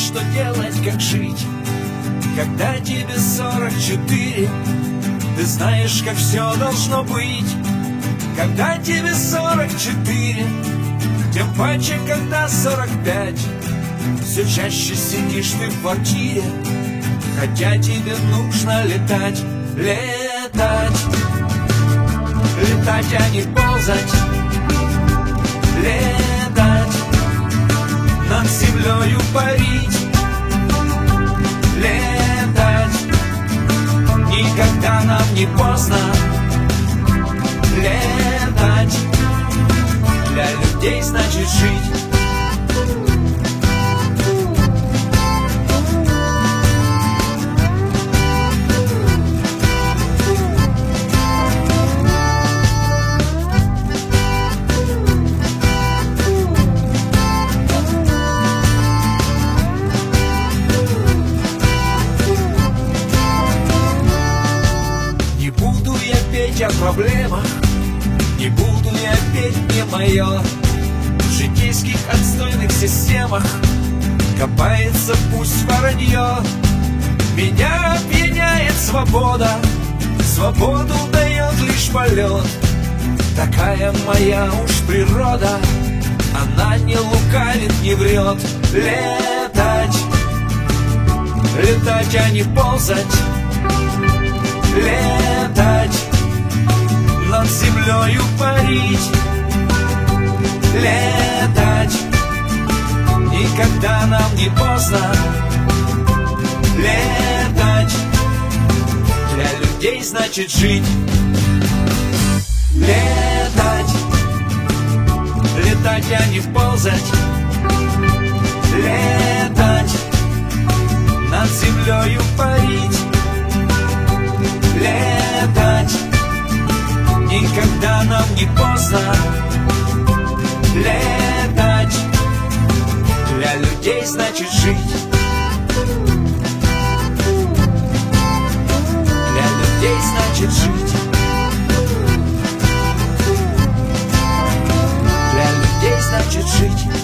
что делать, как жить. Когда тебе 44, ты знаешь, как все должно быть. Когда тебе 44, тем паче, когда 45, все чаще сидишь ты в квартире, хотя тебе нужно летать, летать. Летать, а не ползать. Летать, над землею парить. Летать, никогда нам не поздно. Летать, для людей значит жить. О проблемах не буду я петь, не мое. В житейских отстойных системах копается пусть воронье. Меня опьяняет свобода, свободу дает лишь полет. Такая моя уж природа, она не лукавит, не врет. Летать, летать, а не ползать. Летать, над землею парить. Летать, никогда нам не поздно. Летать, для людей значит жить. Летать, летать, а не ползать. Летать, над землею парить. Летать, никогда нам не поздно. Летать, для людей значит жить. Для людей значит жить. Для людей значит жить.